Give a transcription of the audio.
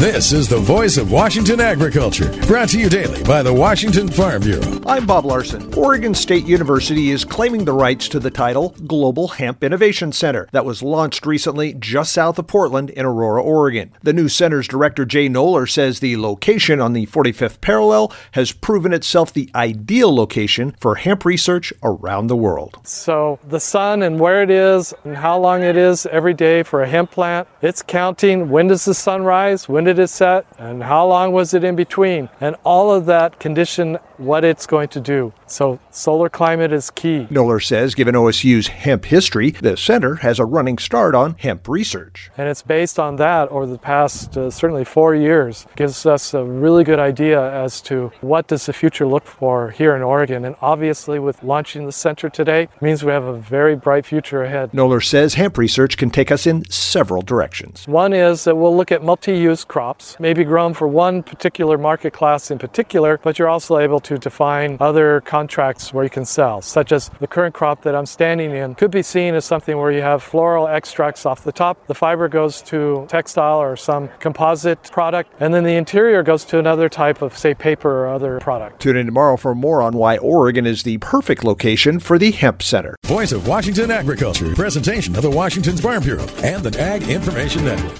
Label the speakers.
Speaker 1: This is the voice of Washington agriculture, brought to you daily by the Washington Farm Bureau.
Speaker 2: I'm Bob Larson. Oregon State University is claiming the rights to the title Global Hemp Innovation Center that was launched recently just south of Portland in Aurora, Oregon. The new center's director, Jay Noller, says the location on the 45th parallel has proven itself the ideal location for hemp research around the world.
Speaker 3: So the sun and where it is and how long it is every day for a hemp plant, it's counting when does the sun rise, when did it set, and how long was it in between. And all of that condition what it's going to do. So solar climate is key.
Speaker 2: Noller says, given OSU's hemp history, the center has a running start on hemp research.
Speaker 3: And it's based on that over the past certainly 4 years. Gives us a really good idea as to what does the future look for here in Oregon. And obviously with launching the center today, means we have a very bright future ahead.
Speaker 2: Noller says hemp research can take us in several directions.
Speaker 3: One is that we'll look at multi-use crops, maybe grown for one particular market class in particular, but you're also able to define other contracts where you can sell, such as the current crop that I'm standing in could be seen as something where you have floral extracts off the top. The fiber goes to textile or some composite product, and then the interior goes to another type of, say, paper or other product.
Speaker 2: Tune in tomorrow for more on why Oregon is the perfect location for the Hemp Center.
Speaker 1: Voice of Washington agriculture, presentation of the Washington Farm Bureau and the Ag Information Network.